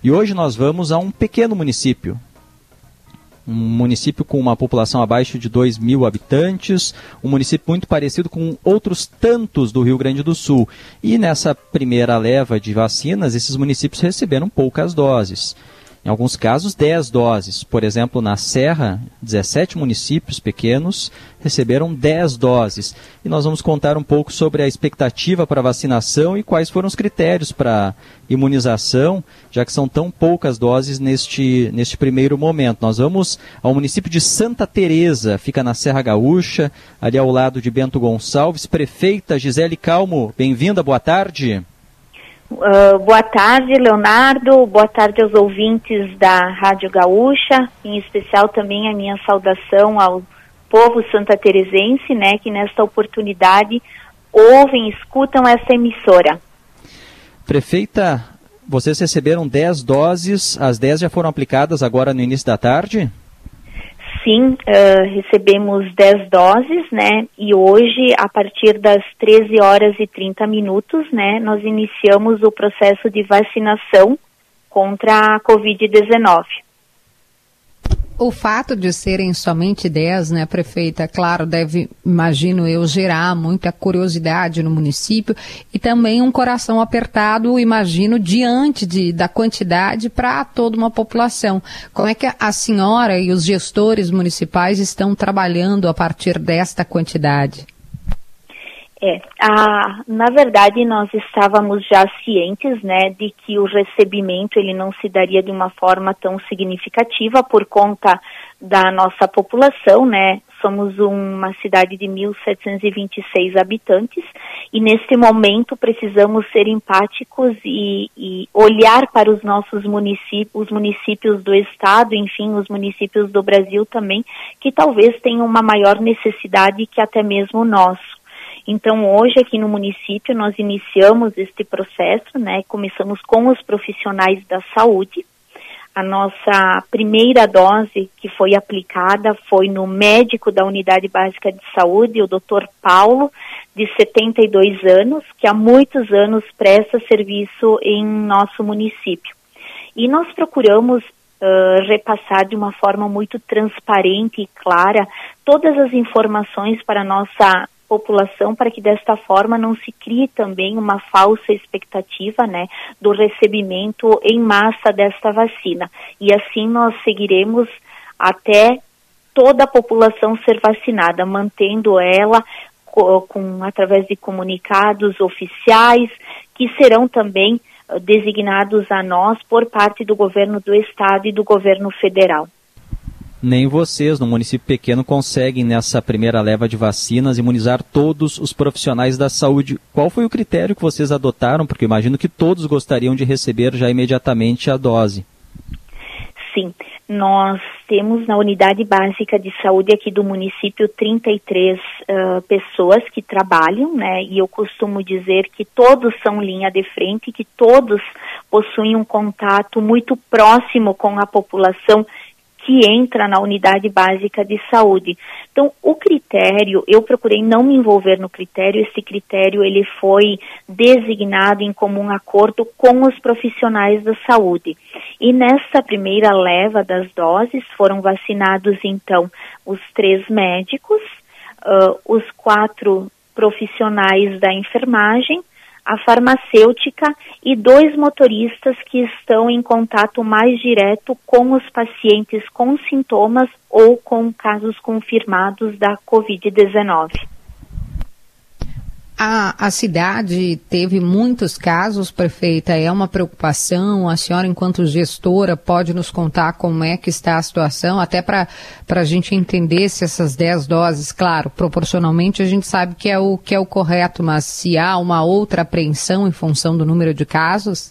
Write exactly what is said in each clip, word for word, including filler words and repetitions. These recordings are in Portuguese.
E hoje nós vamos a um pequeno município, um município com uma população abaixo de dois mil habitantes, um município muito parecido com outros tantos do Rio Grande do Sul. E nessa primeira leva de vacinas, esses municípios receberam poucas doses. Em alguns casos, dez doses. Por exemplo, na Serra, dezessete municípios pequenos receberam dez doses. E nós vamos contar um pouco sobre a expectativa para a vacinação e quais foram os critérios para imunização, já que são tão poucas doses neste, neste primeiro momento. Nós vamos ao município de Santa Teresa, fica na Serra Gaúcha, ali ao lado de Bento Gonçalves. Prefeita Gisele Calmo, bem-vinda, boa tarde. Uh, boa tarde, Leonardo, boa tarde aos ouvintes da Rádio Gaúcha, em especial também a minha saudação ao povo santateresense, né, que nesta oportunidade ouvem, escutam essa emissora. Prefeita, vocês receberam dez doses, as dez já foram aplicadas agora no início da tarde? Sim, uh, recebemos dez doses, né, e hoje, a partir das treze horas e trinta minutos, né, nós iniciamos o processo de vacinação contra a covid dezenove. O fato de serem somente dez, né, prefeita, claro, deve, imagino eu, gerar muita curiosidade no município e também um coração apertado, imagino, diante de, da quantidade para toda uma população. Como é que a senhora e os gestores municipais estão trabalhando a partir desta quantidade? É, a, na verdade nós estávamos já cientes, né, de que o recebimento ele não se daria de uma forma tão significativa por conta da nossa população, né, somos uma cidade de mil setecentos e vinte e seis habitantes e neste momento precisamos ser empáticos e, e olhar para os nossos municípios, os municípios do estado, enfim, os municípios do Brasil também, que talvez tenham uma maior necessidade que até mesmo nós. Então, hoje aqui no município nós iniciamos este processo, né, começamos com os profissionais da saúde. A nossa primeira dose que foi aplicada foi no médico da Unidade Básica de Saúde, o doutor Paulo, de setenta e dois anos, que há muitos anos presta serviço em nosso município. E nós procuramos uh, repassar de uma forma muito transparente e clara todas as informações para a nossa população, para que desta forma não se crie também uma falsa expectativa, né, do recebimento em massa desta vacina. E assim nós seguiremos até toda a população ser vacinada, mantendo ela com, com através de comunicados oficiais, que serão também uh, designados a nós por parte do governo do estado e do governo federal. Nem vocês, no município pequeno, conseguem, nessa primeira leva de vacinas, imunizar todos os profissionais da saúde. Qual foi o critério que vocês adotaram? Porque eu imagino que todos gostariam de receber já imediatamente a dose. Sim, nós temos na Unidade Básica de Saúde aqui do município trinta e três uh, pessoas que trabalham, né? E eu costumo dizer que todos são linha de frente, que todos possuem um contato muito próximo com a população que entra na Unidade Básica de Saúde. Então, o critério, eu procurei não me envolver no critério, esse critério ele foi designado em comum acordo com os profissionais da saúde. E nessa primeira leva das doses foram vacinados, então, os três médicos, uh, os quatro profissionais da enfermagem, a farmacêutica e dois motoristas que estão em contato mais direto com os pacientes com sintomas ou com casos confirmados da covid dezenove. A, a cidade teve muitos casos, prefeita, é uma preocupação. A senhora, enquanto gestora, pode nos contar como é que está a situação, até para a gente entender se essas dez doses, claro, proporcionalmente a gente sabe que é, o, que é o correto, mas se há uma outra apreensão em função do número de casos?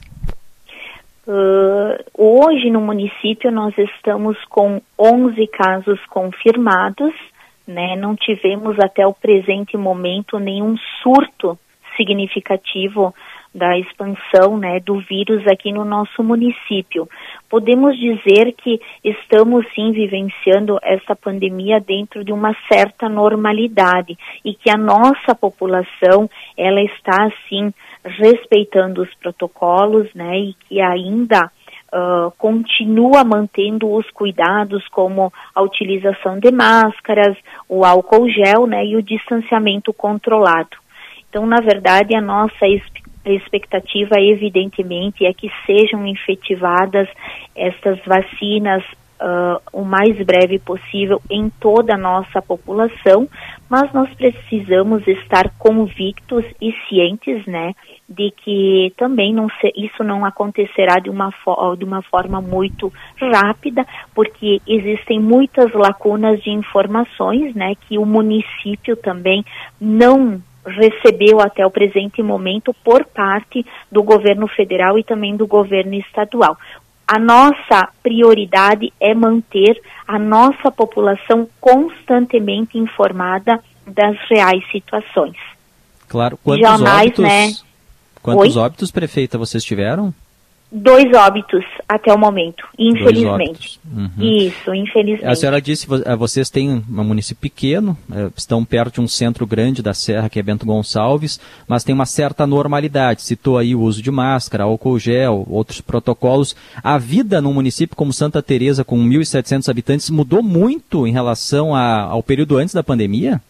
Uh, hoje no município nós estamos com onze casos confirmados, né? Não tivemos até o presente momento nenhum surto significativo da expansão, né, do vírus aqui no nosso município. Podemos dizer que estamos sim vivenciando essa pandemia dentro de uma certa normalidade e que a nossa população ela está assim respeitando os protocolos, né, e que ainda uh, continua mantendo os cuidados como a utilização de máscaras, o álcool gel, né, e o distanciamento controlado. Então, na verdade, a nossa expectativa, evidentemente, é que sejam efetivadas estas vacinas Uh, o mais breve possível em toda a nossa população, mas nós precisamos estar convictos e cientes, né, de que também não se, isso não acontecerá de uma, fo- de uma forma muito rápida, porque existem muitas lacunas de informações, né, que o município também não recebeu até o presente momento por parte do governo federal e também do governo estadual. A nossa prioridade é manter a nossa população constantemente informada das reais situações. Claro. Quantos Jamais, óbitos, né? quantos Oi? óbitos, prefeita, vocês tiveram? Dois óbitos até o momento, infelizmente. Uhum. Isso, infelizmente. A senhora disse que vocês têm um município pequeno, estão perto de um centro grande da Serra, que é Bento Gonçalves, mas tem uma certa normalidade. Citou aí o uso de máscara, álcool gel, outros protocolos. A vida num município como Santa Teresa, com mil e setecentos habitantes, mudou muito em relação a, ao período antes da pandemia?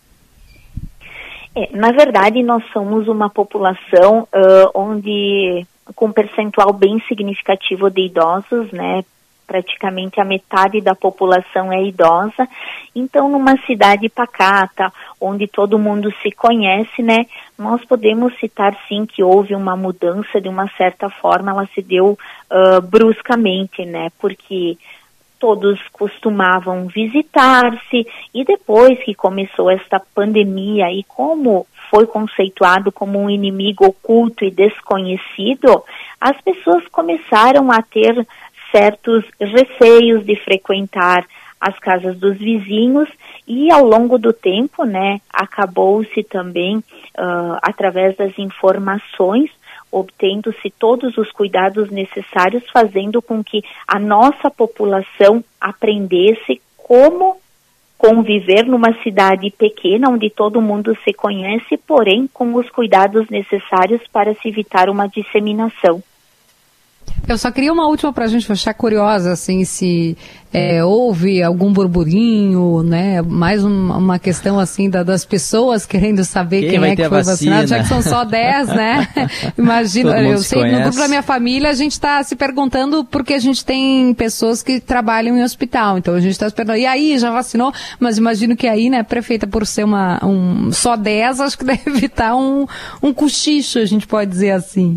É, na verdade, nós somos uma população uh, onde... com um percentual bem significativo de idosos, né? Praticamente a metade da população é idosa. Então, numa cidade pacata, onde todo mundo se conhece, né? Nós podemos citar, sim, que houve uma mudança, de uma certa forma, ela se deu uh, bruscamente, né? Porque todos costumavam visitar-se, e depois que começou esta pandemia, e como foi conceituado como um inimigo oculto e desconhecido, as pessoas começaram a ter certos receios de frequentar as casas dos vizinhos, e ao longo do tempo, né, acabou-se também, uh, através das informações, obtendo-se todos os cuidados necessários, fazendo com que a nossa população aprendesse como conviver numa cidade pequena, onde todo mundo se conhece, porém com os cuidados necessários para se evitar uma disseminação. Eu só queria uma última para a gente fechar, curiosa, assim, se é, houve algum burburinho, né? Mais um, uma questão, assim, da, das pessoas querendo saber quem, quem é que foi vacinado, já que são só dez, né? Imagina, eu sei que no grupo da minha família a gente está se perguntando porque a gente tem pessoas que trabalham em hospital, então a gente está se perguntando, e aí, já vacinou? Mas imagino que aí, né, prefeita, por ser uma, um, só dez, acho que deve evitar um, um cochicho, a gente pode dizer assim.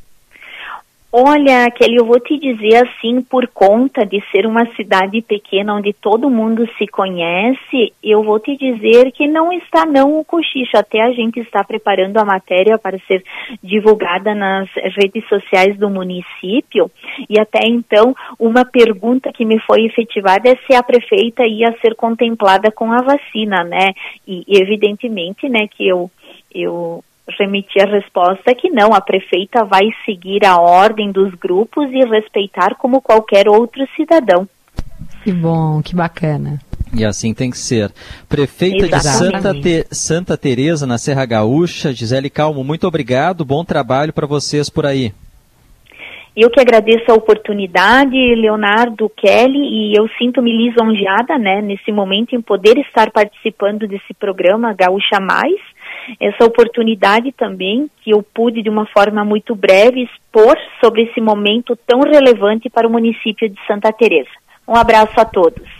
Olha, Kelly, eu vou te dizer assim, por conta de ser uma cidade pequena onde todo mundo se conhece, eu vou te dizer que não está não o cochicho. Até a gente está preparando a matéria para ser divulgada nas redes sociais do município, e até então uma pergunta que me foi efetivada é se a prefeita ia ser contemplada com a vacina, né? E evidentemente, né, que eu... eu remiti a resposta que não, a prefeita vai seguir a ordem dos grupos e respeitar como qualquer outro cidadão. Que bom, que bacana. E assim tem que ser. Prefeita Exatamente. de Santa, Te- Santa Teresa, na Serra Gaúcha, Gisele Calmo, muito obrigado, bom trabalho para vocês por aí. Eu que agradeço a oportunidade, Leonardo, Kelly, e eu sinto-me lisonjeada, né, nesse momento em poder estar participando desse programa Gaúcha Mais, essa oportunidade também que eu pude de uma forma muito breve expor sobre esse momento tão relevante para o município de Santa Teresa. Um abraço a todos.